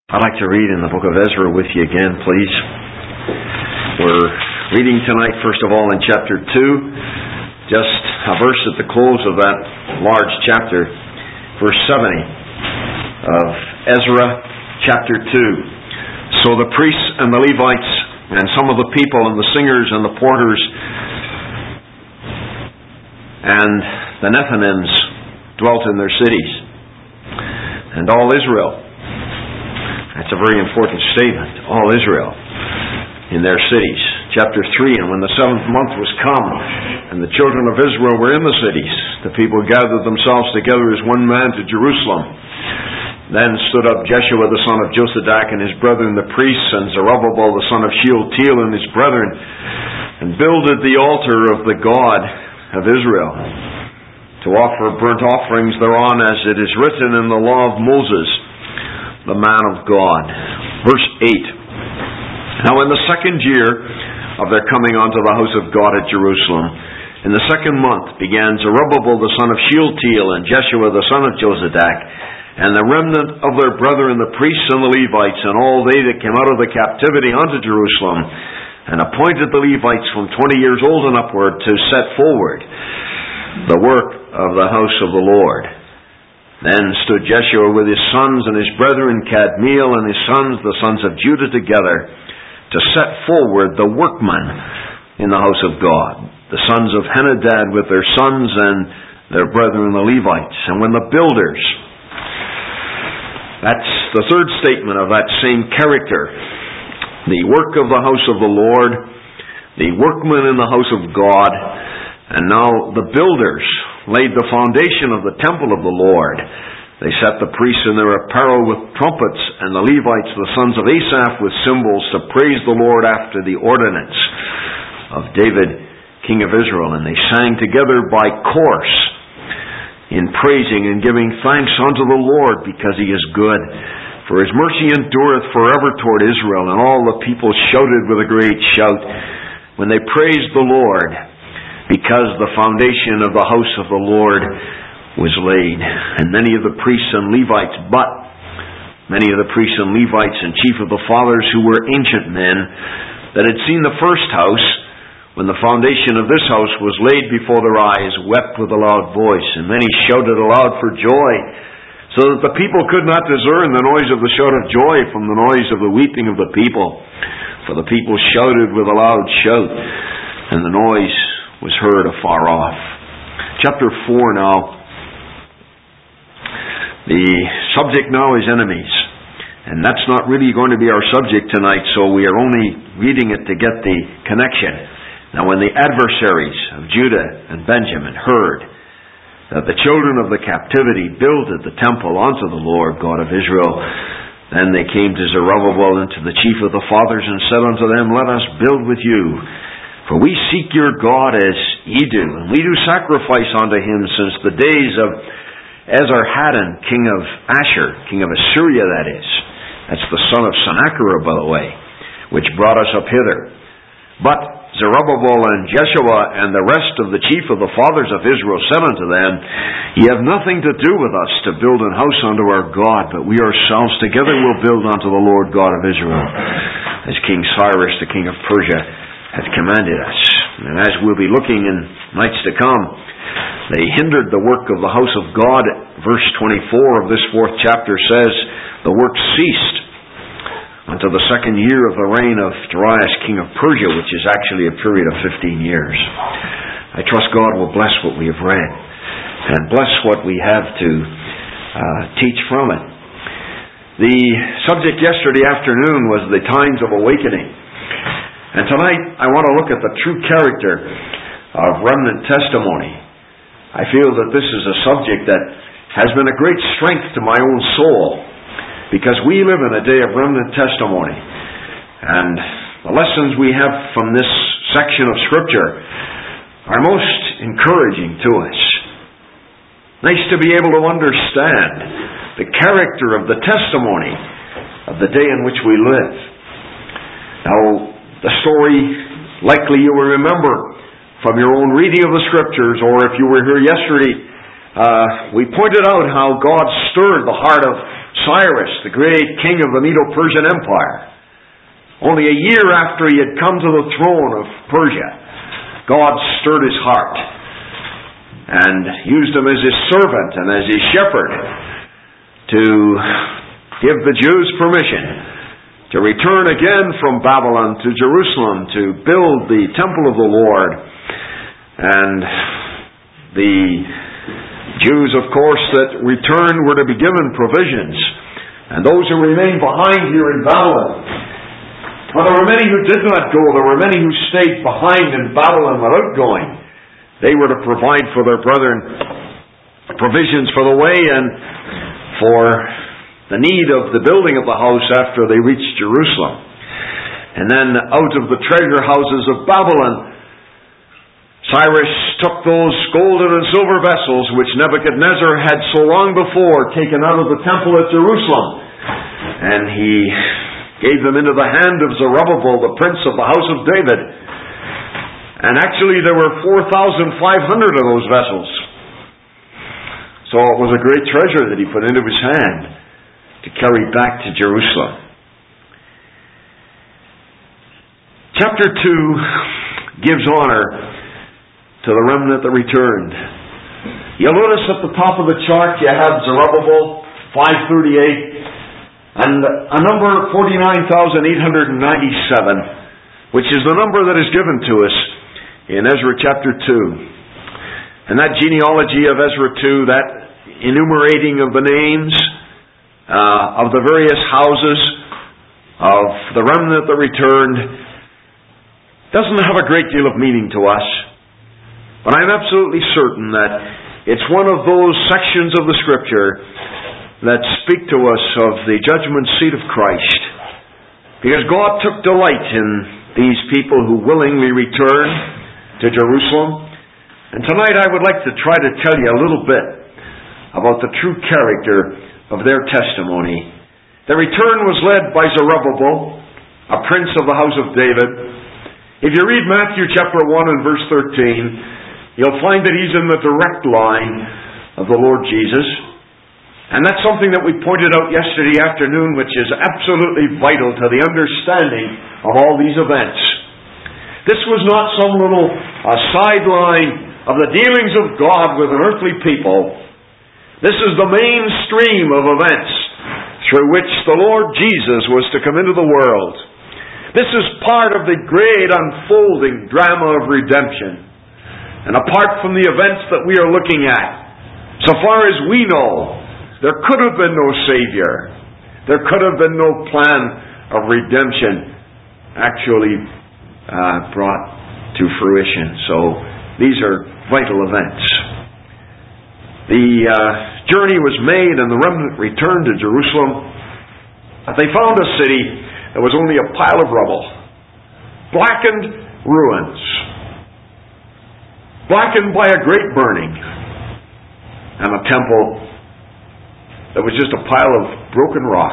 I'd like to read in the book of Ezra with you again, please. We're reading tonight, first of all, in chapter 2, just a verse at the close of that large chapter, verse 70 of Ezra, chapter 2. So the priests and the Levites and some of the people and the singers and the porters and the Nethinims dwelt in their cities, and all Israel. That's a very important statement. All Israel in their cities. Chapter 3, and when the 7th month was come, and the children of Israel were in the cities, the people gathered themselves together as one man to Jerusalem. Then stood up Jeshua the son of Josadak and his brethren the priests, and Zerubbabel the son of Shealtiel and his brethren, and builded the altar of the God of Israel, to offer burnt offerings thereon, as it is written in the law of Moses, the man of God. Verse 8. Now in the second year of their coming unto the house of God at Jerusalem, in the 2nd month began Zerubbabel the son of Shealtiel and Jeshua the son of Josadak, and the remnant of their brethren the priests and the Levites, and all they that came out of the captivity unto Jerusalem, and appointed the Levites from 20 years old and upward to set forward the work of the house of the Lord. Then stood Jeshua with his sons and his brethren, Kadmiel and his sons, the sons of Judah, together, to set forward the workmen in the house of God, the sons of Henadad with their sons and their brethren the Levites. And when the builders, that's the third statement of that same character, the work of the house of the Lord, the workmen in the house of God, and now the builders laid the foundation of the temple of the Lord. They set the priests in their apparel with trumpets, and the Levites, the sons of Asaph, with cymbals, to praise the Lord after the ordinance of David, king of Israel. And they sang together by course in praising and giving thanks unto the Lord, because he is good, for his mercy endureth forever toward Israel. And all the people shouted with a great shout when they praised the Lord, because the foundation of the house of the Lord was laid. And many of the priests and Levites and chief of the fathers, who were ancient men, that had seen the first house, when the foundation of this house was laid before their eyes, wept with a loud voice, and many shouted aloud for joy, so that the people could not discern the noise of the shout of joy from the noise of the weeping of the people. For the people shouted with a loud shout, and the noise was heard afar off. Chapter 4 now. The subject now is enemies. And that's not really going to be our subject tonight, so we are only reading it to get the connection. Now when the adversaries of Judah and Benjamin heard that the children of the captivity builded the temple unto the Lord God of Israel, then they came to Zerubbabel and to the chief of the fathers, and said unto them, Let us build with you, for we seek your God as ye do, and we do sacrifice unto him since the days of Esarhaddon, king of Ashur, king of Assyria, that is. That's the son of Sennacherib, by the way, which brought us up hither. But Zerubbabel and Jeshua and the rest of the chief of the fathers of Israel said unto them, Ye have nothing to do with us to build an house unto our God, but we ourselves together will build unto the Lord God of Israel, as King Cyrus, the king of Persia, hath commanded us. And as we'll be looking in nights to come, they hindered the work of the house of God. Verse 24 of this 4th chapter says, The work ceased until the 2nd year of the reign of Darius, king of Persia, which is actually a period of 15 years. I trust God will bless what we have read, and bless what we have to teach from it. The subject yesterday afternoon was the times of awakening. And tonight, I want to look at the true character of remnant testimony. I feel that this is a subject that has been a great strength to my own soul, because we live in a day of remnant testimony. And the lessons we have from this section of Scripture are most encouraging to us. Nice to be able to understand the character of the testimony of the day in which we live. Now, the story, likely you will remember from your own reading of the Scriptures, or if you were here yesterday, we pointed out how God stirred the heart of Cyrus, the great king of the Medo-Persian Empire. Only a year after he had come to the throne of Persia, God stirred his heart and used him as his servant and as his shepherd to give the Jews permission to return again from Babylon to Jerusalem to build the temple of the Lord. And the Jews, of course, that returned were to be given provisions, and those who remained behind here in Babylon. But there were many who did not go. There were many who stayed behind in Babylon without going. They were to provide for their brethren provisions for the way and for the need of the building of the house after they reached Jerusalem. And then out of the treasure houses of Babylon, Cyrus took those golden and silver vessels which Nebuchadnezzar had so long before taken out of the temple at Jerusalem, and he gave them into the hand of Zerubbabel, the prince of the house of David. And actually there were 4,500 of those vessels. So it was a great treasure that he put into his hand to carry back to Jerusalem. Chapter 2 gives honor to the remnant that returned. You'll notice at the top of the chart you have Zerubbabel, 538, and a number 49,897, which is the number that is given to us in Ezra chapter 2. And that genealogy of Ezra 2, that enumerating of the names of the various houses of the remnant that returned, doesn't have a great deal of meaning to us. But I'm absolutely certain that it's one of those sections of the Scripture that speak to us of the judgment seat of Christ. Because God took delight in these people who willingly return to Jerusalem. And tonight I would like to try to tell you a little bit about the true character of their testimony. The return was led by Zerubbabel, a prince of the house of David. If you read Matthew chapter 1 and verse 13, you'll find that he's in the direct line of the Lord Jesus. And that's something that we pointed out yesterday afternoon, which is absolutely vital to the understanding of all these events. This was not some little sideline of the dealings of God with an earthly people. This is the mainstream of events through which the Lord Jesus was to come into the world. This is part of the great unfolding drama of redemption. And apart from the events that we are looking at, so far as we know, there could have been no Savior. There could have been no plan of redemption actually brought to fruition. So these are vital events. The journey was made and the remnant returned to Jerusalem. They found a city that was only a pile of rubble, blackened ruins, blackened by a great burning, and a temple that was just a pile of broken rock.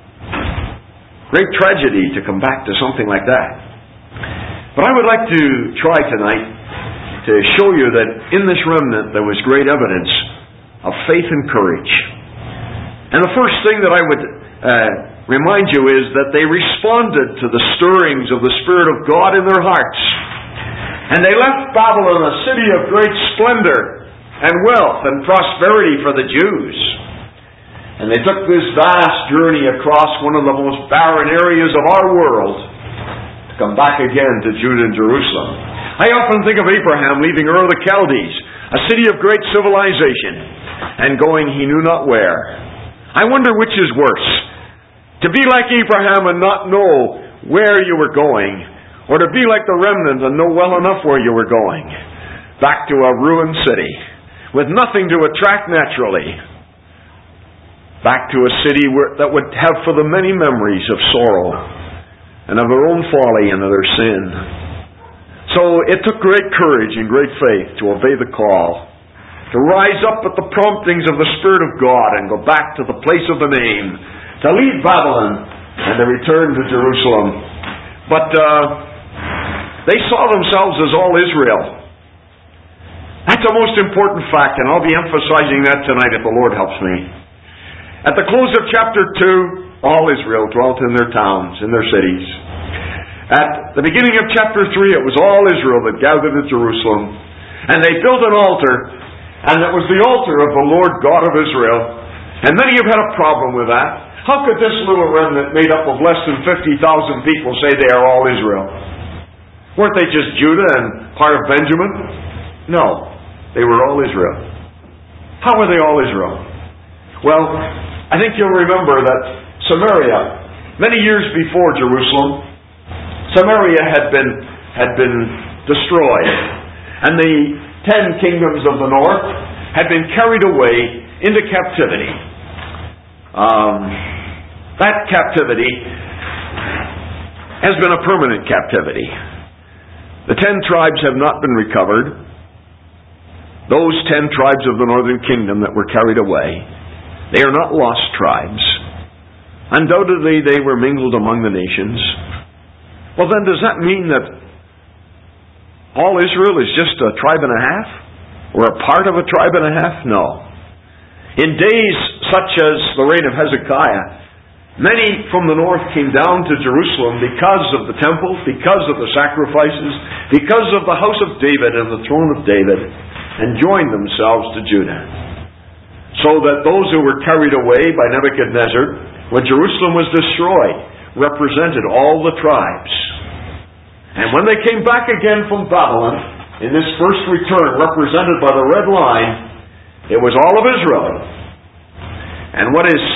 Great tragedy to come back to something like that. But I would like to try tonight to show you that in this remnant there was great evidence of faith and courage. And the first thing that I would remind you is that they responded to the stirrings of the Spirit of God in their hearts. And they left Babylon, a city of great splendor and wealth and prosperity for the Jews. And they took this vast journey across one of the most barren areas of our world to come back again to Judah and Jerusalem. I often think of Abraham leaving Ur of the Chaldees, a city of great civilization, and going he knew not where. I wonder which is worse, to be like Abraham and not know where you were going, or to be like the remnant and know well enough where you were going, back to a ruined city, with nothing to attract naturally, back to a city that would have for them many memories of sorrow, and of their own folly and of their sin. So it took great courage and great faith to obey the call, to rise up at the promptings of the Spirit of God and go back to the place of the name, to leave Babylon and to return to Jerusalem. But they saw themselves as all Israel. That's a most important fact, and I'll be emphasizing that tonight if the Lord helps me. At the close of chapter 2, all Israel dwelt in their towns, in their cities. At the beginning of chapter 3, it was all Israel that gathered at Jerusalem. And they built an altar, and it was the altar of the Lord God of Israel. And many have had a problem with that. How could this little remnant made up of less than 50,000 people say they are all Israel? Weren't they just Judah and part of Benjamin? No, they were all Israel. How were they all Israel? Well, I think you'll remember that Samaria, many years before Jerusalem, Samaria had been destroyed, and the 10 kingdoms of the north had been carried away into captivity. That captivity has been a permanent captivity. The 10 tribes have not been recovered. Those 10 tribes of the northern kingdom that were carried away, they are not lost tribes. Undoubtedly, they were mingled among the nations. Well, then, does that mean that all Israel is just a tribe and a half? Or a part of a tribe and a half? No. In days such as the reign of Hezekiah, many from the north came down to Jerusalem because of the temple, because of the sacrifices, because of the house of David and the throne of David, and joined themselves to Judah. So that those who were carried away by Nebuchadnezzar, when Jerusalem was destroyed, represented all the tribes. And when they came back again from Babylon, in this first return represented by the red line, it was all of Israel. And what is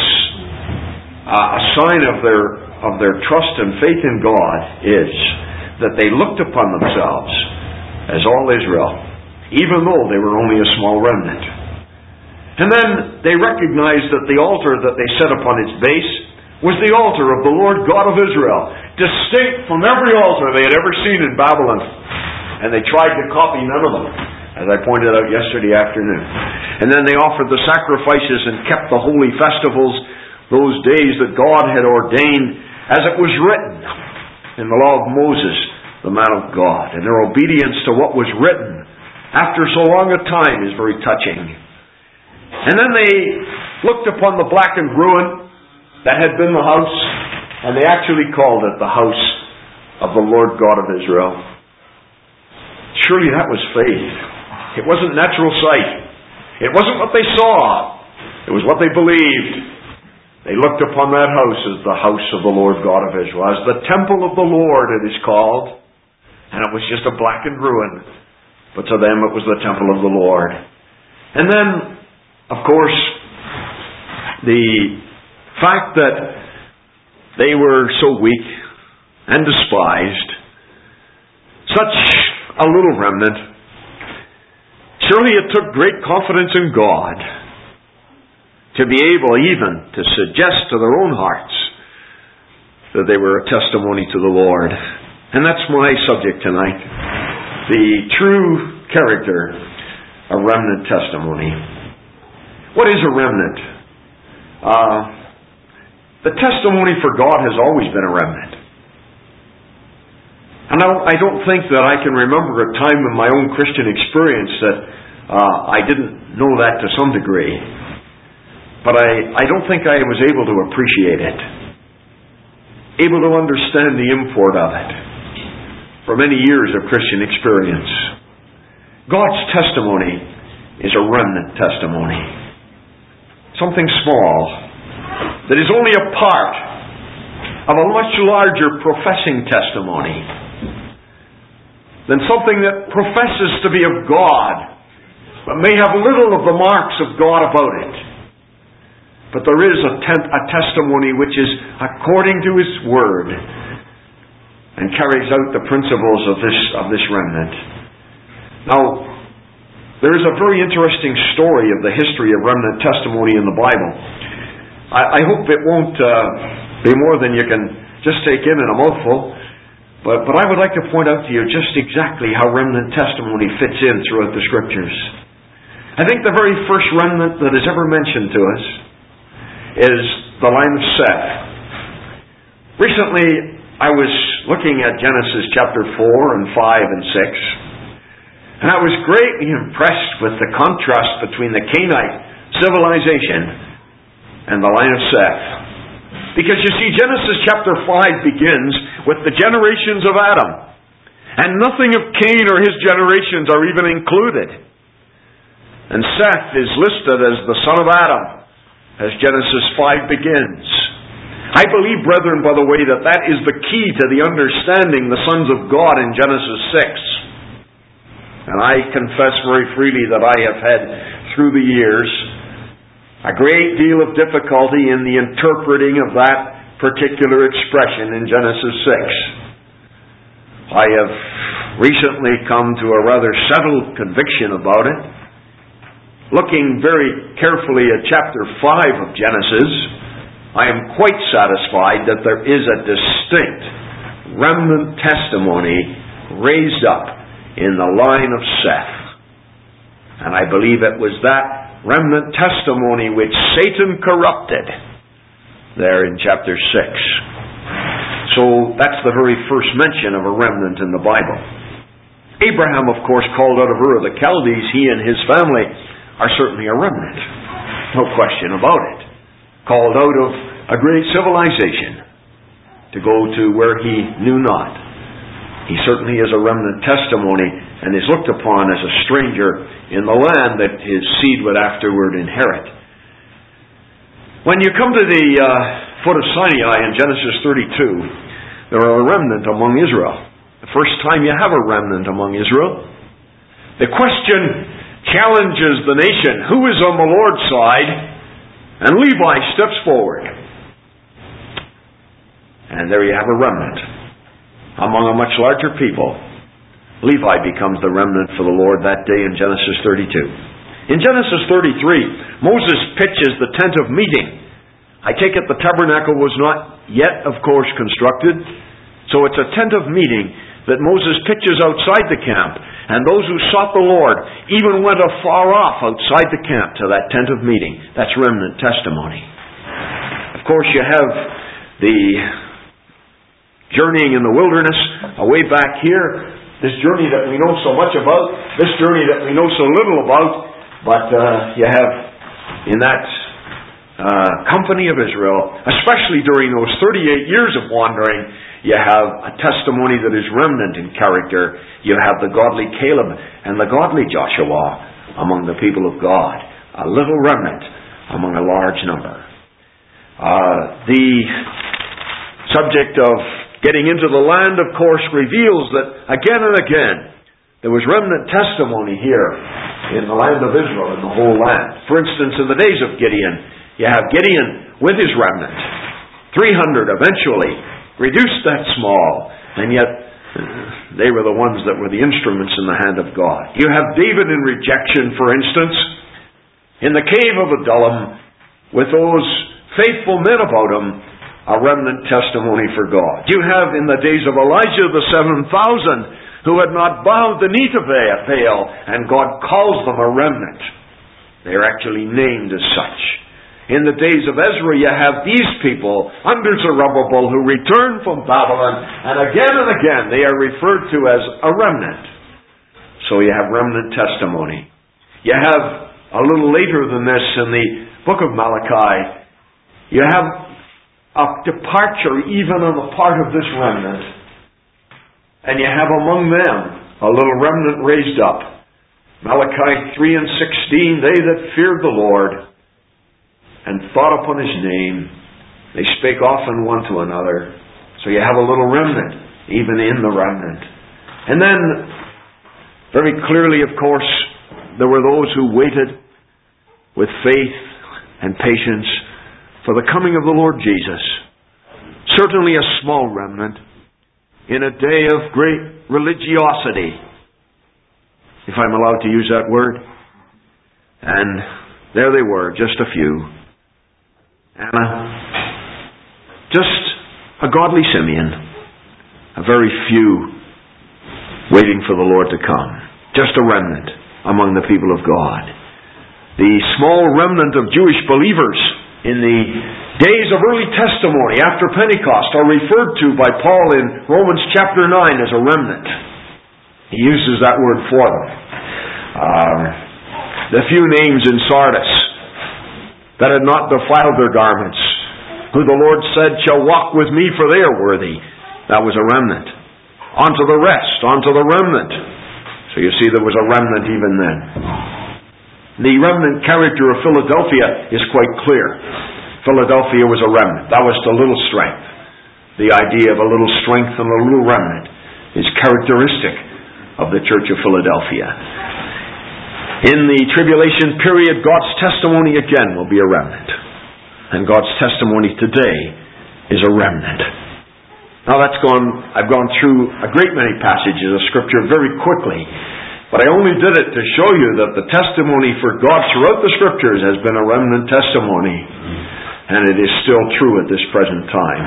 a sign of their trust and faith in God is that they looked upon themselves as all Israel, even though they were only a small remnant. And then they recognized that the altar that they set upon its base was the altar of the Lord God of Israel, distinct from every altar they had ever seen in Babylon. And they tried to copy none of them, as I pointed out yesterday afternoon. And then they offered the sacrifices and kept the holy festivals, those days that God had ordained, as it was written in the law of Moses, the man of God. And their obedience to what was written after so long a time is very touching. And then they looked upon the blackened ruin that had been the house, and they actually called it the house of the Lord God of Israel. Surely that was faith. It wasn't natural sight. It wasn't what they saw. It was what they believed. They looked upon that house as the house of the Lord God of Israel, as the temple of the Lord it is called. And it was just a blackened ruin. But to them it was the temple of the Lord. And then, of course, the fact that they were so weak and despised, such a little remnant, surely it took great confidence in God to be able even to suggest to their own hearts that they were a testimony to the Lord. And that's my subject tonight, the true character of remnant testimony. What is a remnant? The testimony for God has always been a remnant. And I don't think that I can remember a time in my own Christian experience that I didn't know that to some degree. But I don't think I was able to appreciate it, able to understand the import of it for many years of Christian experience. God's testimony is a remnant testimony. Something small that is only a part of a much larger professing testimony than something that professes to be of God, but may have little of the marks of God about it. But there is a testimony which is according to His Word and carries out the principles of this remnant. Now, there is a very interesting story of the history of remnant testimony in the Bible. I hope it won't be more than you can just take in a mouthful, but I would like to point out to you just exactly how remnant testimony fits in throughout the Scriptures. I think the very first remnant that is ever mentioned to us is the line of Seth. Recently, I was looking at Genesis chapter 4 and 5 and 6, and I was greatly impressed with the contrast between the Canaanite civilization and the line of Seth. Because you see, Genesis chapter 5 begins with the generations of Adam. And nothing of Cain or his generations are even included. And Seth is listed as the son of Adam, as Genesis 5 begins. I believe, brethren, by the way, that is the key to the understanding the sons of God in Genesis 6. And I confess very freely that I have had, through the years, a great deal of difficulty in the interpreting of that particular expression in Genesis 6. I have recently come to a rather settled conviction about it. Looking very carefully at chapter 5 of Genesis, I am quite satisfied that there is a distinct remnant testimony raised up in the line of Seth. And I believe it was that remnant testimony which Satan corrupted there in chapter 6. So that's the very first mention of a remnant in the Bible. Abraham, of course, called out of Ur of the Chaldees, he and his family are certainly a remnant. No question about it. Called out of a great civilization to go to where he knew not. He certainly is a remnant testimony and is looked upon as a stranger in the land that his seed would afterward inherit. When you come to the foot of Sinai in Genesis 32, there are a remnant among Israel. The first time you have a remnant among Israel. The question challenges the nation, who is on the Lord's side? And Levi steps forward. And there you have a remnant. Among a much larger people, Levi becomes the remnant for the Lord that day in Genesis 32. In Genesis 33, Moses pitches the tent of meeting. I take it the tabernacle was not yet, of course, constructed. So it's a tent of meeting that Moses pitches outside the camp. And those who sought the Lord even went afar off outside the camp to that tent of meeting. That's remnant testimony. Of course, you have the journeying in the wilderness away back here. This journey that we know so much about. This journey that we know so little about. But you have in that company of Israel, especially during those 38 years of wandering, you have a testimony that is remnant in character. You have the godly Caleb and the godly Joshua among the people of God. A little remnant among a large number. The subject of getting into the land, of course, reveals that again and again there was remnant testimony here in the land of Israel, in the whole land. For instance, in the days of Gideon, you have Gideon with his remnant. 300 eventually, reduced that small, and yet they were the ones that were the instruments in the hand of God. You have David in rejection, for instance, in the cave of Adullam, with those faithful men about him, a remnant testimony for God. You have in the days of Elijah the 7,000 who had not bowed the knee to Baal, and God calls them a remnant. They are actually named as such. In the days of Ezra, you have these people under Zerubbabel who return from Babylon, and again they are referred to as a remnant. So you have remnant testimony. You have a little later than this in the book of Malachi, you have a departure even on the part of this remnant, and you have among them a little remnant raised up. Malachi 3 and 16, they that feared the Lord and thought upon his name, they spake often one to another. So you have a little remnant, even in the remnant. And then, very clearly, of course, there were those who waited with faith and patience for the coming of the Lord Jesus. Certainly a small remnant in a day of great religiosity, if I'm allowed to use that word. And there they were, just a few. Anna, just a godly Simeon, a very few waiting for the Lord to come. Just a remnant among the people of God. The small remnant of Jewish believers in the days of early testimony after Pentecost are referred to by Paul in Romans chapter 9 as a remnant. He uses that word for them. The few names in Sardis, that had not defiled their garments, who the Lord said shall walk with me, for they are worthy. That was a remnant. Onto the rest, onto the remnant. So you see there was a remnant even then. The remnant character of Philadelphia is quite clear. Philadelphia was a remnant. That was the little strength. The idea of a little strength and a little remnant is characteristic of the Church of Philadelphia. In the tribulation period, God's testimony again will be a remnant. And God's testimony today is a remnant. Now I've gone through a great many passages of Scripture very quickly, but I only did it to show you that the testimony for God throughout the Scriptures has been a remnant testimony, and it is still true at this present time.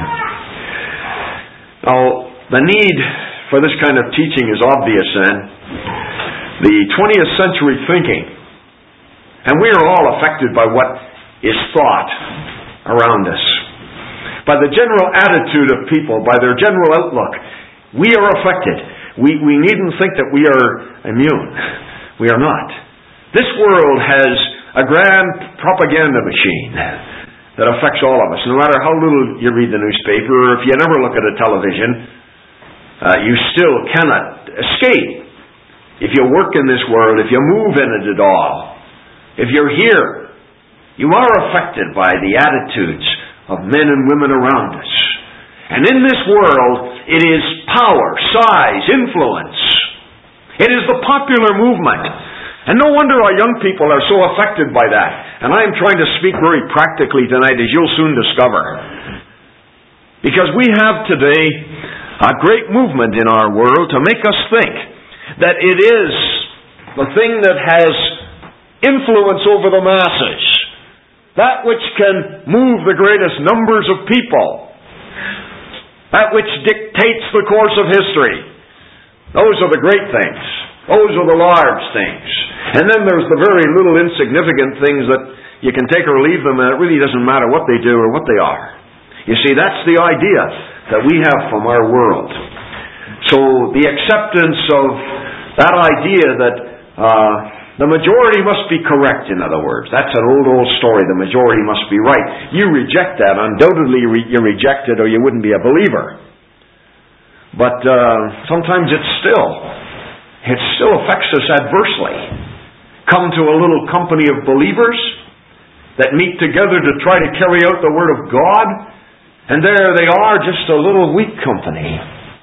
Now, the need for this kind of teaching is obvious then. The 20th century thinking, and we are all affected by what is thought around us, by the general attitude of people, by their general outlook. We are affected. We needn't think that we are immune. We are not. This world has a grand propaganda machine that affects all of us. No matter how little you read the newspaper, or if you never look at a television, you still cannot escape. If you work in this world, if you move in it at all, if you're here, you are affected by the attitudes of men and women around us. And in this world, it is power, size, influence. It is the popular movement. And no wonder our young people are so affected by that. And I am trying to speak very practically tonight, as you'll soon discover. Because we have today a great movement in our world to make us think that it is the thing that has influence over the masses, that which can move the greatest numbers of people, that which dictates the course of history. Those are the great things. Those are the large things. And then there's the very little insignificant things that you can take or leave them, and it really doesn't matter what they do or what they are. You see, that's the idea that we have from our world. So the acceptance of that idea that the majority must be correct, in other words. That's an old story. The majority must be right. You reject that. Undoubtedly you reject it, or you wouldn't be a believer. But sometimes it still affects us adversely. Come to a little company of believers that meet together to try to carry out the Word of God, and there they are, just a little weak company.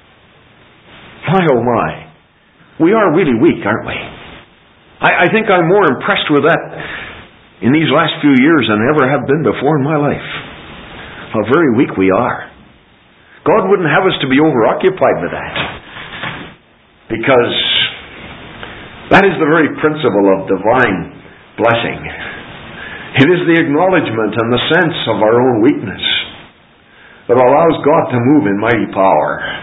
My oh my. We are really weak, aren't we? I think I'm more impressed with that in these last few years than I ever have been before in my life. How very weak we are. God wouldn't have us to be overoccupied with that. Because that is the very principle of divine blessing. It is the acknowledgement and the sense of our own weakness that allows God to move in mighty power.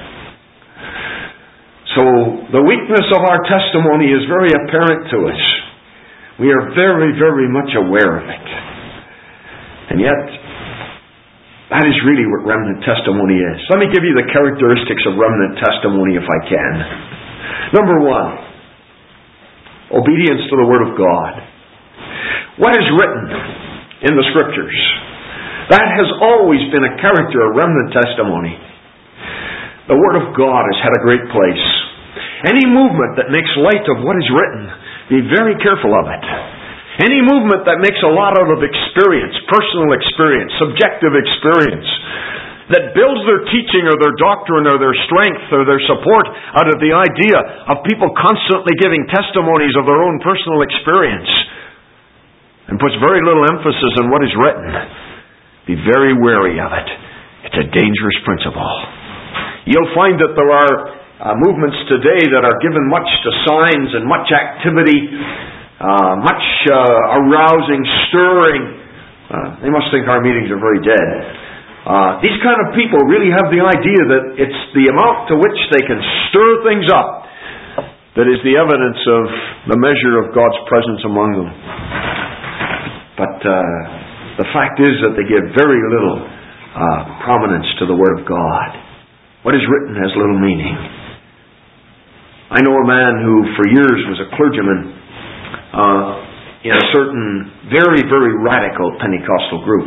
So the weakness of our testimony is very apparent to us. We are very, very much aware of it. And yet, that is really what remnant testimony is. Let me give you the characteristics of remnant testimony if I can. Number one, obedience to the Word of God. What is written in the Scriptures? That has always been a character of remnant testimony. The Word of God has had a great place. Any movement that makes light of what is written, be very careful of it. Any movement that makes a lot out of experience, personal experience, subjective experience, that builds their teaching or their doctrine or their strength or their support out of the idea of people constantly giving testimonies of their own personal experience, and puts very little emphasis on what is written, be very wary of it. It's a dangerous principle. You'll find that there are movements today that are given much to signs and much activity, much arousing, stirring. They must think our meetings are very dead. These kind of people really have the idea that it's the amount to which they can stir things up that is the evidence of the measure of God's presence among them. But the fact is that they give very little prominence to the Word of God. What is written has little meaning. I know a man who for years was a clergyman. in a certain very, very radical Pentecostal group.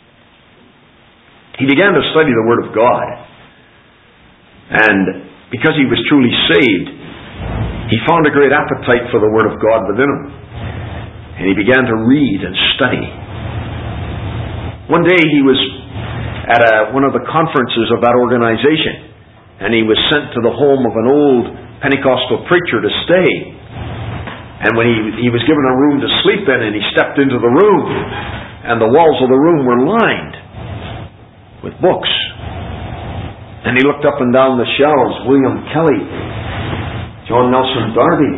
He began to study the Word of God. And because he was truly saved, he found a great appetite for the Word of God within him. And he began to read and study. One day he was at one of the conferences of that organization, and he was sent to the home of an old Pentecostal preacher to stay. And when he was given a room to sleep in, and he stepped into the room, and the walls of the room were lined with books. And he looked up and down the shelves: William Kelly, John Nelson Darby,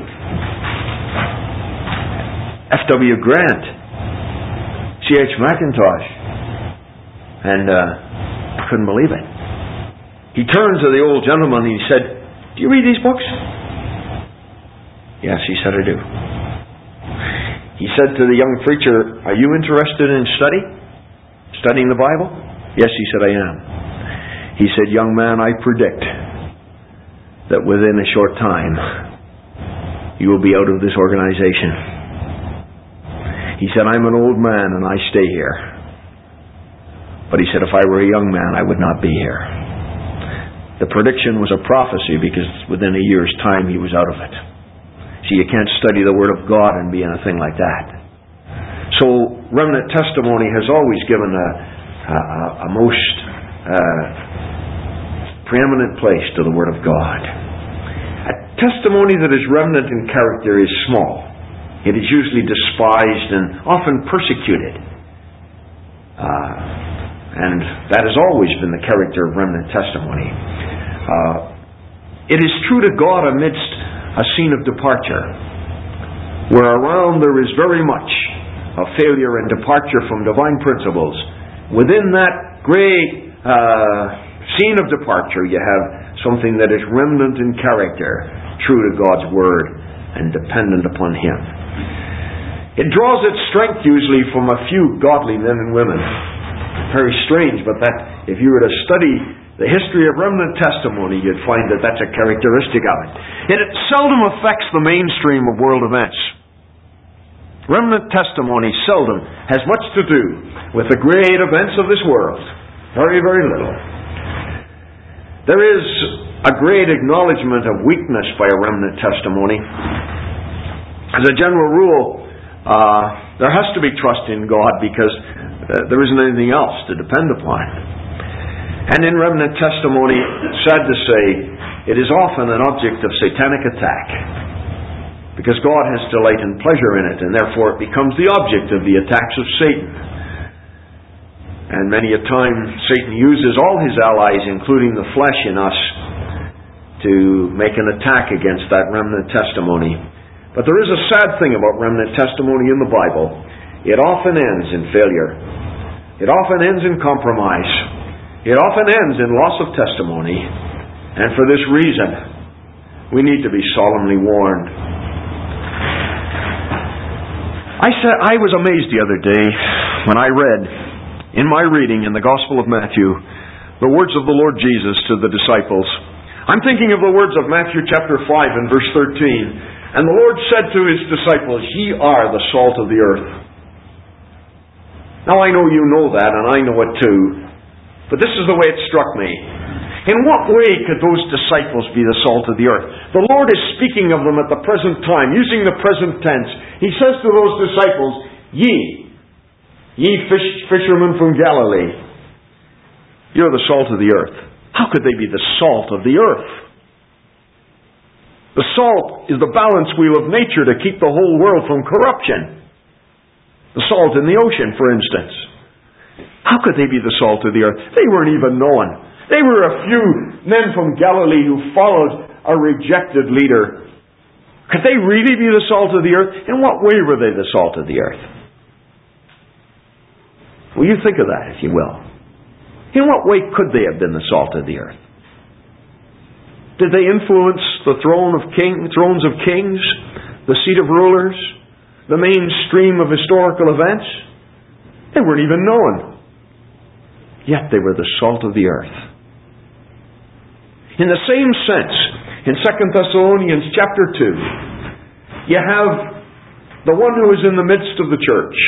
F.W. Grant, C.H. Mackintosh. And I couldn't believe it. He turned to the old gentleman and he said, "Do you read these books?" "Yes," he said, "I do." He said to the young preacher, "Are you interested in studying the Bible?" "Yes," he said, "I am." He said, "Young man, I predict that within a short time you will be out of this organization." He said, "I'm an old man and I stay here." But he said, "If I were a young man, I would not be here." The prediction was a prophecy, because within a year's time he was out of it. See, you can't study the Word of God and be anything like that. So, remnant testimony has always given a most preeminent place to the Word of God. A testimony that is remnant in character is small. It is usually despised and often persecuted. And that has always been the character of remnant testimony. It is true to God amidst a scene of departure, where around there is very much of failure and departure from divine principles. Within that great scene of departure, you have something that is remnant in character, true to God's Word and dependent upon Him. It draws its strength usually from a few godly men and women. Very strange, but that if you were to study the history of remnant testimony, you'd find that that's a characteristic of it. It seldom affects the mainstream of world events. Remnant testimony seldom has much to do with the great events of this world. Very, very little. There is a great acknowledgement of weakness by a remnant testimony. As a general rule, there has to be trust in God, because there isn't anything else to depend upon. And in remnant testimony, sad to say, it is often an object of satanic attack, because God has delight and pleasure in it, and therefore it becomes the object of the attacks of Satan. And many a time Satan uses all his allies, including the flesh in us, to make an attack against that remnant testimony. But there is a sad thing about remnant testimony in the Bible. It often ends in failure. It often ends in compromise. It often ends in loss of testimony. And for this reason, we need to be solemnly warned. I was amazed the other day when I read, in my reading in the Gospel of Matthew, the words of the Lord Jesus to the disciples. I'm thinking of the words of Matthew chapter 5 and verse 13. And the Lord said to His disciples, "Ye are the salt of the earth." Now I know you know that, and I know it too. But this is the way it struck me. In what way could those disciples be the salt of the earth? The Lord is speaking of them at the present time, using the present tense. He says to those disciples, Ye fishermen from Galilee, you're the salt of the earth. How could they be the salt of the earth? The salt is the balance wheel of nature to keep the whole world from corruption. The salt in the ocean, for instance. How could they be the salt of the earth? They weren't even known. They were a few men from Galilee who followed a rejected leader. Could they really be the salt of the earth? In what way were they the salt of the earth? Well, you think of that, if you will. In what way could they have been the salt of the earth? Did they influence the thrones of kings, the seat of rulers, the mainstream of historical events? They weren't even known. Yet they were the salt of the earth. In the same sense, in 2 Thessalonians chapter 2, you have the one who is in the midst of the church,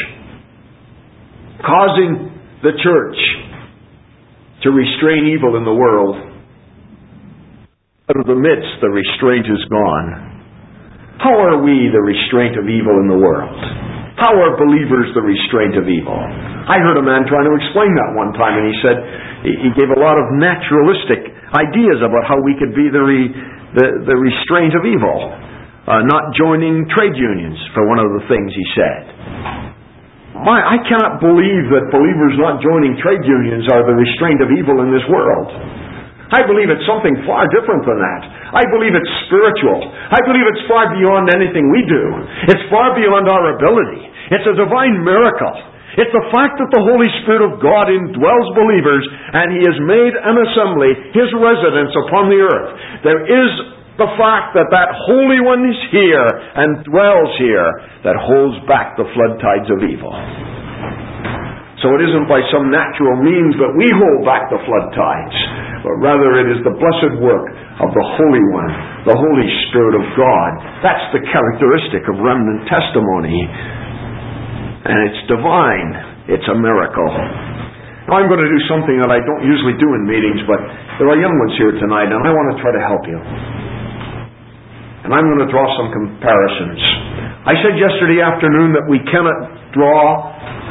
causing the church to restrain evil in the world. Out of the midst, the restraint is gone. How are we the restraint of evil in the world? How are believers the restraint of evil? I heard a man trying to explain that one time, and he said, he gave a lot of naturalistic ideas about how we could be the restraint of evil. Not joining trade unions, for one of the things he said. I cannot believe that believers not joining trade unions are the restraint of evil in this world. I believe it's something far different than that. I believe it's spiritual. I believe it's far beyond anything we do. It's far beyond our ability. It's a divine miracle. It's the fact that the Holy Spirit of God indwells believers, and He has made an assembly, His residence upon the earth. There is the fact that that Holy One is here and dwells here that holds back the flood tides of evil. So it isn't by some natural means that we hold back the flood tides, but rather it is the blessed work of the Holy One, the Holy Spirit of God. That's the characteristic of remnant testimony. And it's divine. It's a miracle. Now I'm going to do something that I don't usually do in meetings, but there are young ones here tonight, and I want to try to help you. And I'm going to draw some comparisons. I said yesterday afternoon that we cannot draw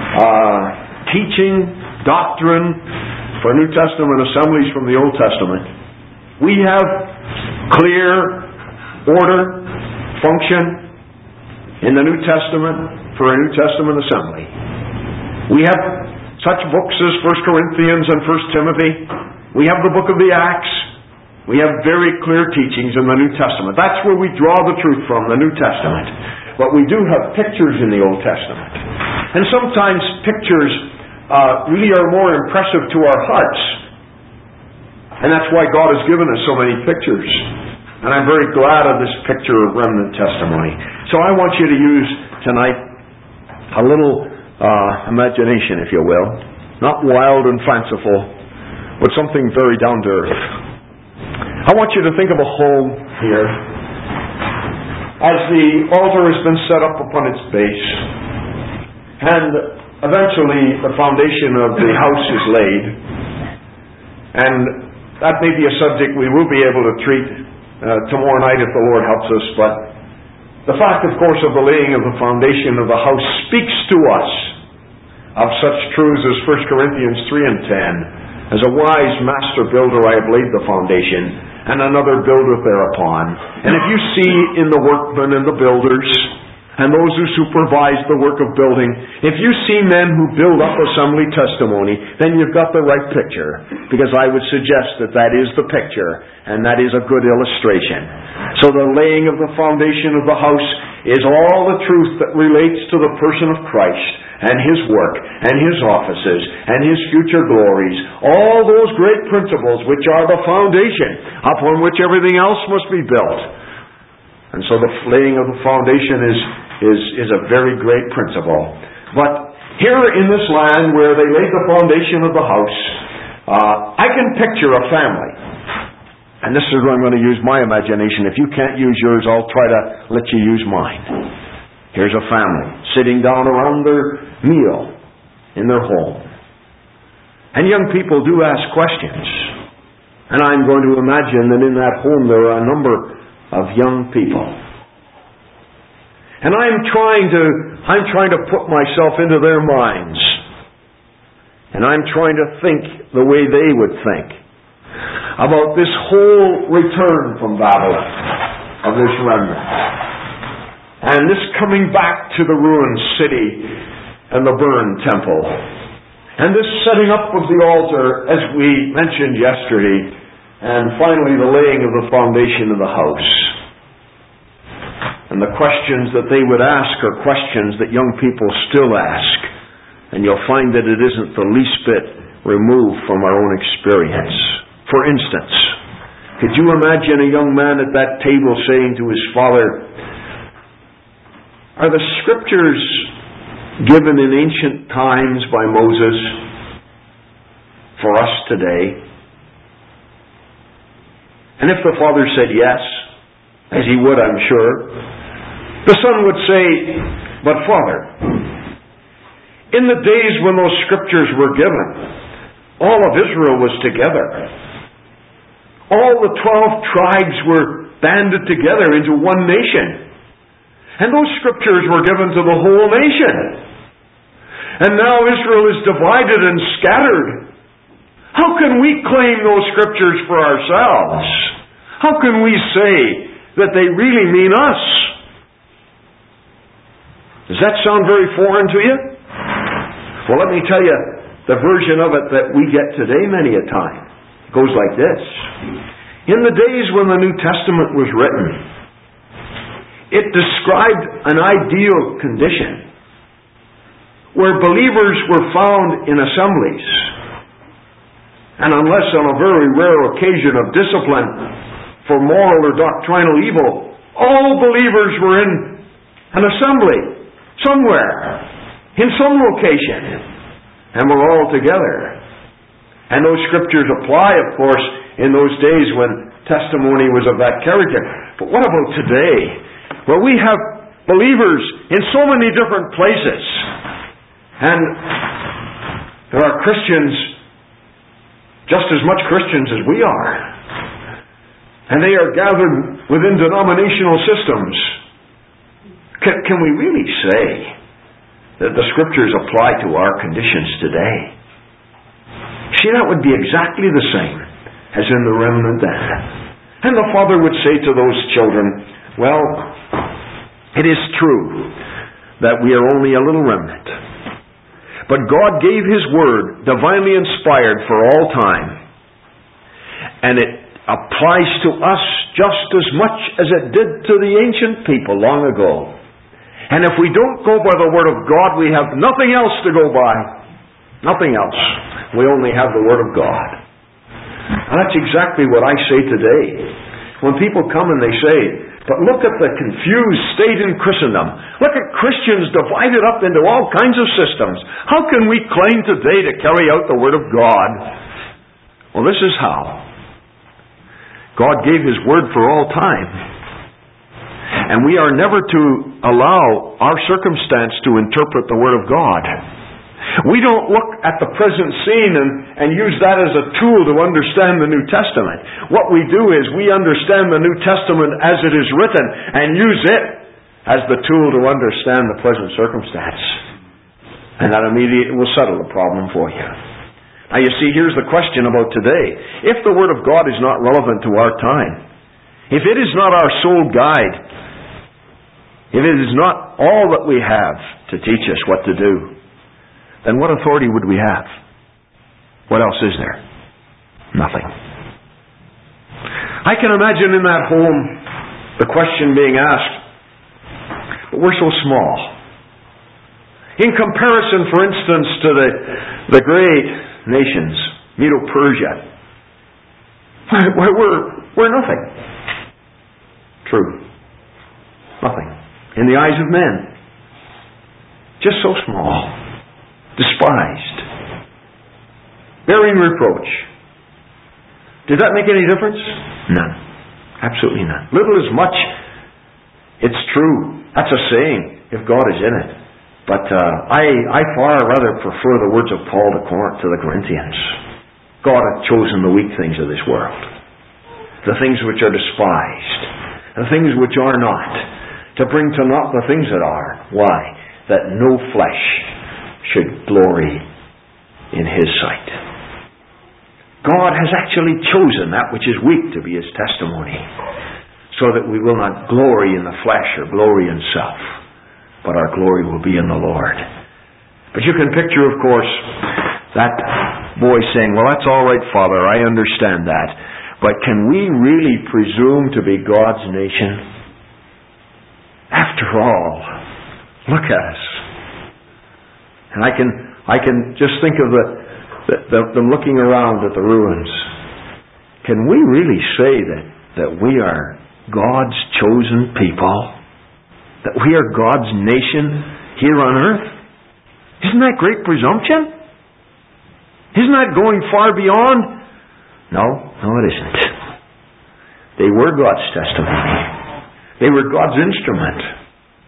teaching, doctrine for New Testament assemblies from the Old Testament. We have clear order, function in the New Testament for a New Testament assembly. We have such books as 1 Corinthians and 1 Timothy. We have the book of the Acts. We have very clear teachings in the New Testament. That's where we draw the truth from, the New Testament. But we do have pictures in the Old Testament. And sometimes pictures really are more impressive to our hearts. And that's why God has given us so many pictures. And I'm very glad of this picture of remnant testimony. So I want you to use tonight a little imagination, if you will. Not wild and fanciful, but something very down to earth. I want you to think of a home here. As the altar has been set up upon its base, and eventually the foundation of the house is laid, and that may be a subject we will be able to treat tomorrow night if the Lord helps us, but the fact, of course, of the laying of the foundation of the house speaks to us of such truths as 1 Corinthians 3 and 10. As a wise master builder I have laid the foundation, and another buildeth thereupon. And if you see in the workmen and the builders, and those who supervise the work of building, if you see men who build up assembly testimony, then you've got the right picture. Because I would suggest that that is the picture, and that is a good illustration. So the laying of the foundation of the house is all the truth that relates to the person of Christ, and His work, and His offices, and His future glories. All those great principles which are the foundation upon which everything else must be built. And so the laying of the foundation is a very great principle. But here in this land where they laid the foundation of the house, I can picture a family. And this is where I'm going to use my imagination. If you can't use yours, I'll try to let you use mine. Here's a family sitting down around their meal in their home. And young people do ask questions. And I'm going to imagine that in that home there are a number of young people. And I'm trying to put myself into their minds. And I'm trying to think the way they would think about this whole return from Babylon of this remnant. And this coming back to the ruined city and the burned temple. And this setting up of the altar, as we mentioned yesterday, and finally the laying of the foundation of the house. And the questions that they would ask are questions that young people still ask. And you'll find that it isn't the least bit removed from our own experience. For instance, could you imagine a young man at that table saying to his father, "Are the Scriptures given in ancient times by Moses for us today?" And if the father said yes, as he would, I'm sure, the son would say, But Father, in the days when those scriptures were given, all of Israel was together. All the 12 tribes were banded together into one nation. And those scriptures were given to the whole nation. And now Israel is divided and scattered. How can we claim those scriptures for ourselves? How can we say that they really mean us? Does that sound very foreign to you? Well, let me tell you the version of it that we get today many a time. It goes like this. In the days when the New Testament was written, it described an ideal condition where believers were found in assemblies. And unless on a very rare occasion of discipline for moral or doctrinal evil, all believers were in an assembly, somewhere, in some location, and we're all together. And those scriptures apply, of course, in those days when testimony was of that character. But what about today? Well, we have believers in so many different places. And there are Christians, just as much Christians as we are. And they are gathered within denominational systems. Can we really say that the scriptures apply to our conditions today? See, that would be exactly the same as in the remnant then. And the Father would say to those children, well, it is true that we are only a little remnant. But God gave His Word, divinely inspired for all time. And it applies to us just as much as it did to the ancient people long ago. And if we don't go by the Word of God, we have nothing else to go by. Nothing else. We only have the Word of God. And that's exactly what I say today. When people come and they say, but look at the confused state in Christendom. Look at Christians divided up into all kinds of systems. How can we claim today to carry out the Word of God? Well, this is how. God gave His Word for all time. And we are never to allow our circumstance to interpret the Word of God. We don't look at the present scene and use that as a tool to understand the New Testament. What we do is we understand the New Testament as it is written and use it as the tool to understand the present circumstance. And that immediately will settle the problem for you. Now you see, here's the question about today. If the Word of God is not relevant to our time, if it is not our sole guide, if it is not all that we have to teach us what to do, then what authority would we have? What else is there? Nothing. I can imagine in that home the question being asked, but we're so small. In comparison, for instance, to the great nations, Medo-Persia, we're nothing. True. Nothing. In the eyes of men. Just so small. Despised. Bearing reproach. Does that make any difference? None. Absolutely none. Little as much. It's true. That's a saying, if God is in it. But I far rather prefer the words of Paul to the Corinthians. God hath chosen the weak things of this world. The things which are despised. The things which are not. To bring to naught the things that are. Why? That no flesh should glory in His sight. God has actually chosen that which is weak to be His testimony, so that we will not glory in the flesh or glory in self, but our glory will be in the Lord. But you can picture, of course, that boy saying, well, that's all right, Father, I understand that. But can we really presume to be God's nation? After all, look at us. And I can just think of them looking around at the ruins. Can we really say that we are God's chosen people? That we are God's nation here on earth? Isn't that great presumption? Isn't that going far beyond? No, it isn't. They were God's testimony. They were God's instrument.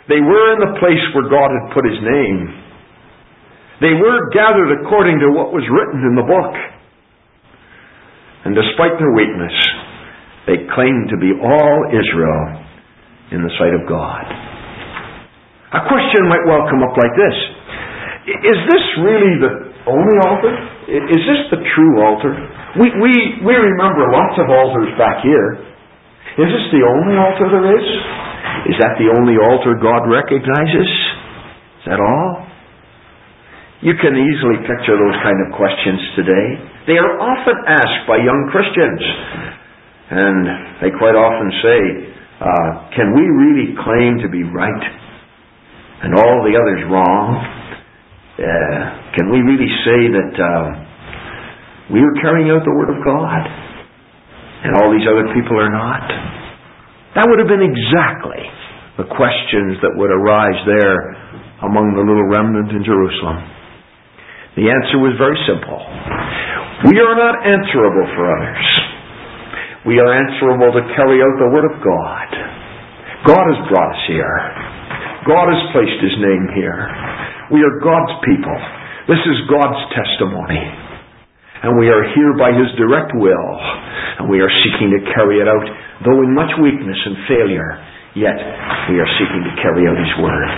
They were in the place where God had put His name. They were gathered according to what was written in the book. And despite their weakness, they claimed to be all Israel in the sight of God. A question might well come up like this. Is this really the only altar? Is this the true altar? We remember lots of altars back here. Is this the only altar there is? Is that the only altar God recognizes? Is that all? You can easily picture those kind of questions today. They are often asked by young Christians. And they quite often say, can we really claim to be right and all the others wrong? Can we really say that we are carrying out the Word of God and all these other people are not? That would have been exactly the questions that would arise there among the little remnant in Jerusalem. The answer was very simple. We are not answerable for others. We are answerable to carry out the Word of God. God has brought us here. God has placed His name here. We are God's people. This is God's testimony. And we are here by His direct will. And we are seeking to carry it out, though in much weakness and failure, yet we are seeking to carry out His Word.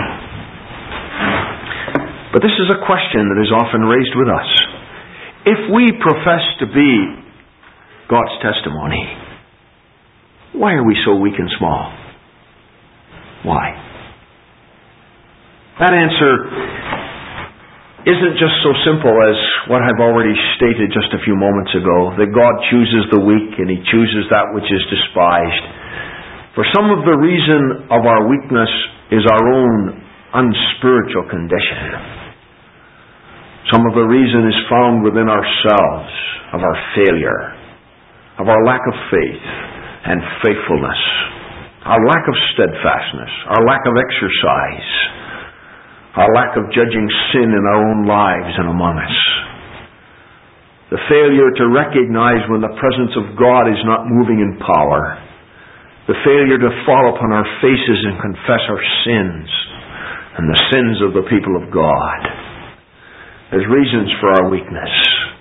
But this is a question that is often raised with us. If we profess to be God's testimony, why are we so weak and small? Why? That answer isn't just so simple as what I've already stated just a few moments ago, that God chooses the weak and He chooses that which is despised. For some of the reason of our weakness is our own unspiritual condition. Some of the reason is found within ourselves, of our failure, of our lack of faith and faithfulness, our lack of steadfastness, our lack of exercise, our lack of judging sin in our own lives and among us. The failure to recognize when the presence of God is not moving in power. The failure to fall upon our faces and confess our sins and the sins of the people of God. There's reasons for our weakness.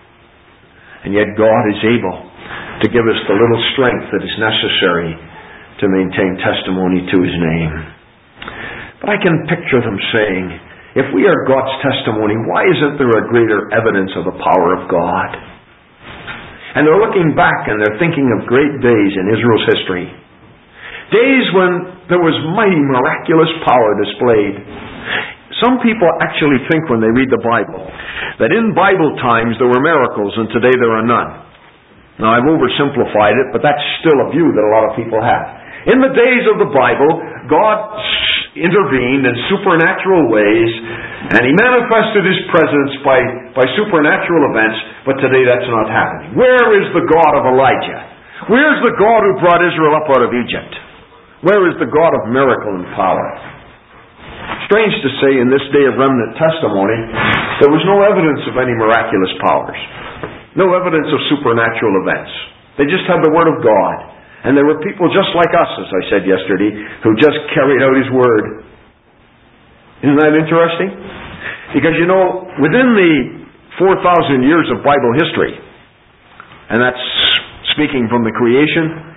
And yet God is able to give us the little strength that is necessary to maintain testimony to His name. But I can picture them saying, if we are God's testimony, why isn't there a greater evidence of the power of God? And they're looking back and they're thinking of great days in Israel's history. Days when there was mighty, miraculous power displayed. Some people actually think when they read the Bible that in Bible times there were miracles and today there are none. Now I've oversimplified it, but that's still a view that a lot of people have. In the days of the Bible, God intervened in supernatural ways and He manifested His presence by supernatural events, but today that's not happening. Where is the God of Elijah? Where is the God who brought Israel up out of Egypt? Where is the God of miracle and power? Strange to say, in this day of remnant testimony, there was no evidence of any miraculous powers. No evidence of supernatural events. They just had the Word of God. And there were people just like us, as I said yesterday, who just carried out His Word. Isn't that interesting? Because, you know, within the 4,000 years of Bible history, and that's speaking from the creation,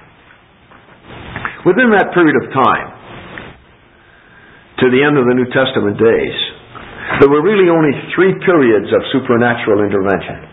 within that period of time, to the end of the New Testament days, there were really only 3 periods of supernatural intervention.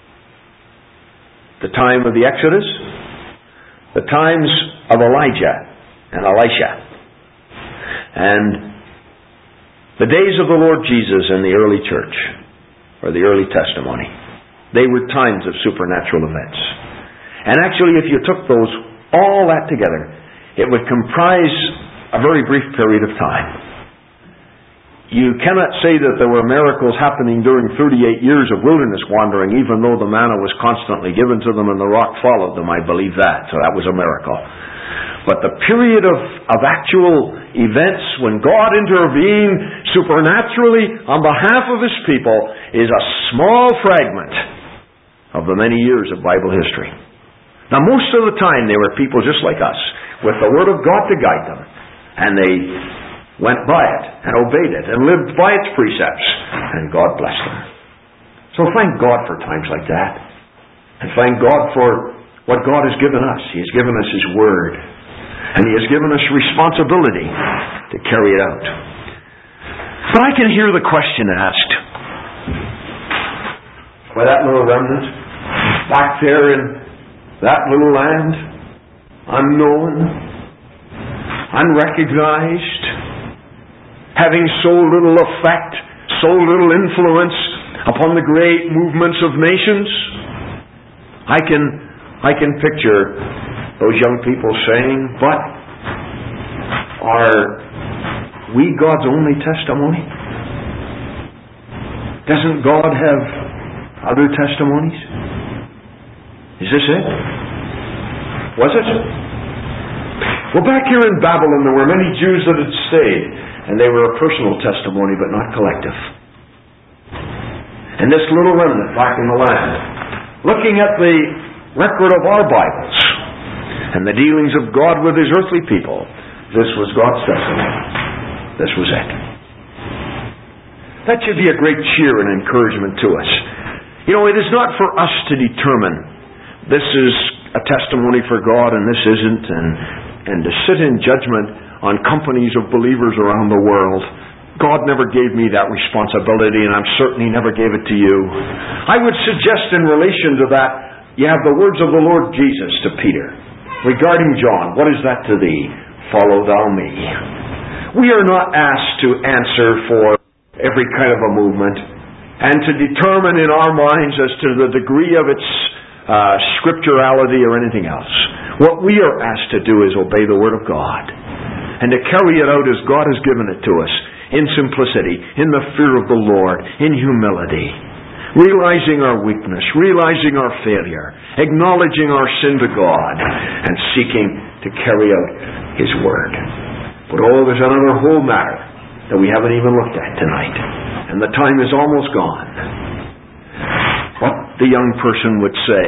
The time of the Exodus, the times of Elijah and Elisha, and the days of the Lord Jesus in the early church, or the early testimony. They were times of supernatural events. And actually, if you took those, all that together, it would comprise a very brief period of time. You cannot say that there were miracles happening during 38 years of wilderness wandering, even though the manna was constantly given to them and the rock followed them. I believe that. So that was a miracle. But the period of actual events when God intervened supernaturally on behalf of His people is a small fragment of the many years of Bible history. Now, most of the time they were people just like us, with the Word of God to guide them. And they went by it and obeyed it and lived by its precepts, and God blessed them. So thank God for times like that. And thank God for what God has given us. He has given us His Word. And He has given us responsibility to carry it out. But I can hear the question asked. By that little remnant, back there in that little land, unknown, unrecognized, having so little effect, so little influence upon the great movements of nations. I can picture those young people saying, but are we God's only testimony? Doesn't God have other testimonies? Is this it? Was it? Well, back here in Babylon there were many Jews that had stayed, and they were a personal testimony but not collective. And this little remnant back in the land, looking at the record of our Bibles and the dealings of God with His earthly people, this was God's testimony. This was it. That should be a great cheer and encouragement to us. You know, it is not for us to determine this is a testimony for God and this isn't, and to sit in judgment on companies of believers around the world. God never gave me that responsibility, and I'm certainly never gave it to you. I would suggest in relation to that, you have the words of the Lord Jesus to Peter regarding John. What is that to thee? Follow thou me. We are not asked to answer for every kind of a movement and to determine in our minds as to the degree of its scripturality or anything else. What we are asked to do is obey the Word of God and to carry it out as God has given it to us, in simplicity, in the fear of the Lord, in humility, realizing our weakness, realizing our failure, acknowledging our sin to God, and seeking to carry out His Word. But there's another whole matter that we haven't even looked at tonight, and the time is almost gone. What the young person would say,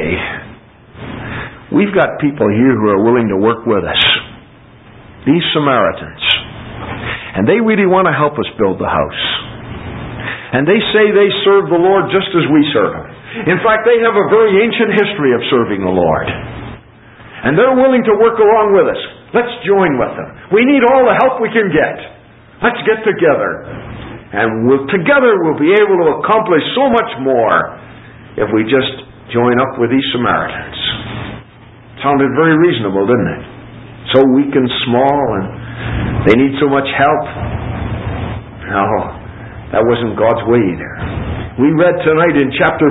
we've got people here who are willing to work with us, these Samaritans, and they really want to help us build the house. And they say they serve the Lord just as we serve Him. In fact, they have a very ancient history of serving the Lord. And they're willing to work along with us. Let's join with them. We need all the help we can get. Let's get together. And together we'll be able to accomplish so much more if we just join up with these Samaritans. Sounded very reasonable, didn't it? So weak and small, and they need so much help. No, that wasn't God's way either. We read tonight in chapter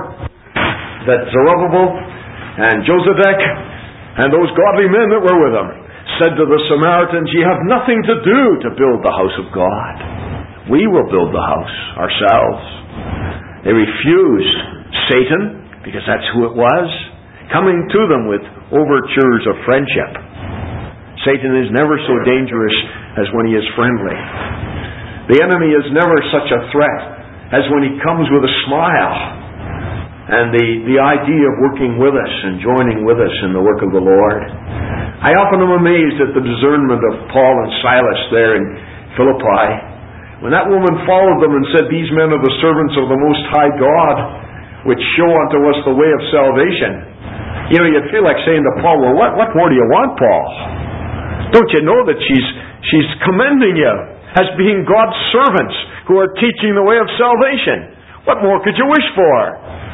4 that Zerubbabel and Josedek and those godly men that were with them said to the Samaritans, "Ye have nothing to do to build the house of God. We will build the house ourselves." They refused Satan, because that's who it was, coming to them with overtures of friendship. Satan is never so dangerous as when he is friendly. The enemy is never such a threat as when he comes with a smile and the idea of working with us and joining with us in the work of the Lord. I often am amazed at the discernment of Paul and Silas there in Philippi. When that woman followed them and said, "These men are the servants of the Most High God, which show unto us the way of salvation." You know, you'd feel like saying to Paul, "Well, what more do you want, Paul? Don't you know that she's commending you as being God's servants who are teaching the way of salvation? What more could you wish for?"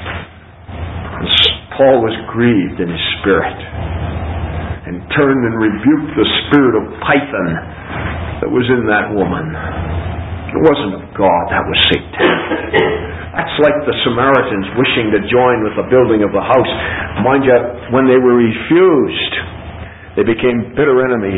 Paul was grieved in his spirit and turned and rebuked the spirit of Python that was in that woman. It wasn't of God, that was Satan. That's like the Samaritans wishing to join with the building of the house. Mind you, when they were refused, they became bitter enemies.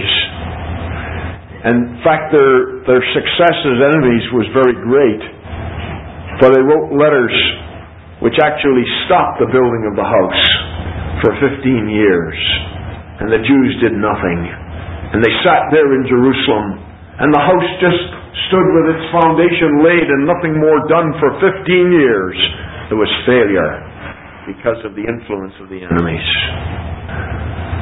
In fact, their success as enemies was very great. For they wrote letters which actually stopped the building of the house for 15 years. And the Jews did nothing. And they sat there in Jerusalem. And the house just stood with its foundation laid and nothing more done for 15 years. There was failure because of the influence of the enemies.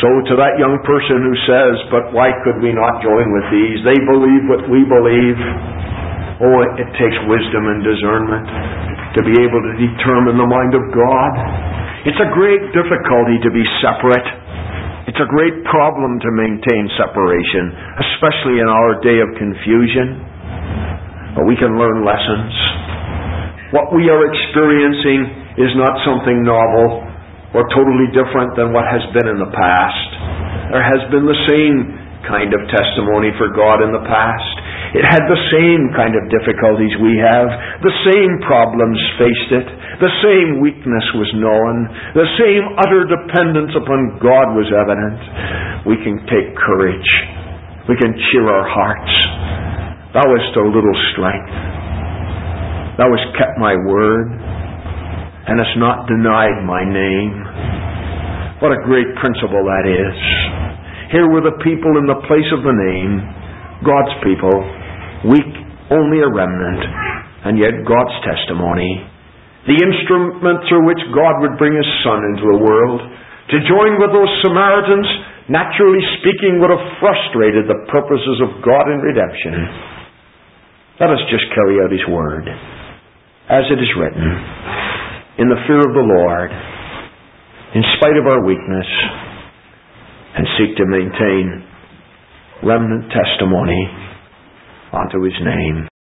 So to that young person who says, but why could we not join with these? They believe what we believe. Oh, it takes wisdom and discernment to be able to determine the mind of God. It's a great difficulty to be separate. It's a great problem to maintain separation, especially in our day of confusion. But we can learn lessons. What we are experiencing is not something novel or totally different than what has been in the past. There has been the same kind of testimony for God in the past. It had the same kind of difficulties we have. The same problems faced it. The same weakness was known. The same utter dependence upon God was evident. We can take courage. We can cheer our hearts. Thou hast a little strength. Thou hast kept my word, and hast not denied my name. What a great principle that is. Here were the people in the place of the name, God's people, weak, only a remnant, and yet God's testimony. The instrument through which God would bring His Son into the world. To join with those Samaritans, naturally speaking, would have frustrated the purposes of God in redemption. Let us just carry out His word, as it is written, in the fear of the Lord, in spite of our weakness, and seek to maintain remnant testimony unto His name.